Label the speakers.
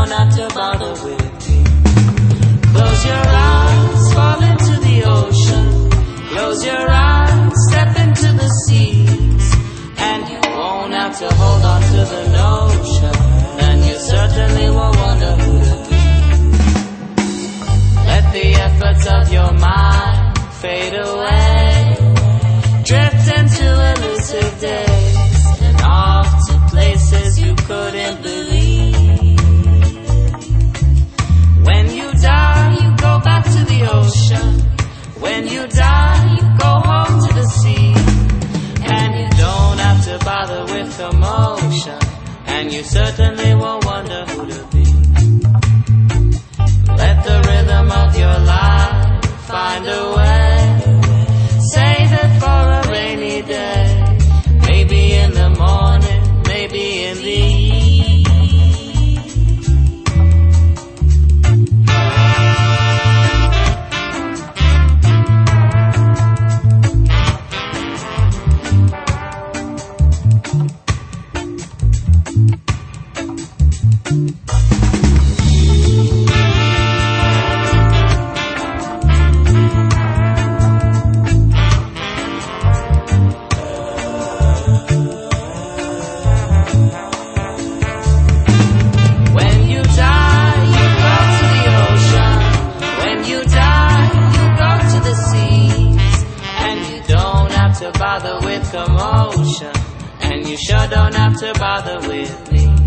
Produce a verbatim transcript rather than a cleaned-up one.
Speaker 1: don't have to bother with me. Close your eyes, fall into the ocean. Close your eyes, step into the seas, and you won't have to hold on to the notion, and you certainly won't wonder who to be. Let the efforts of your mind fade away, drift into elusive days, and off to places you couldn't believe. When you die, you go back to the ocean. When you die, you go home to the sea, and you don't have to bother with commotion, and you certainly won't wonder who to be. Let the rhythm of your life find a way, save it for a rainy day, maybe in the morning, maybe in the evening. Bother with commotion, and you sure don't have to bother with me.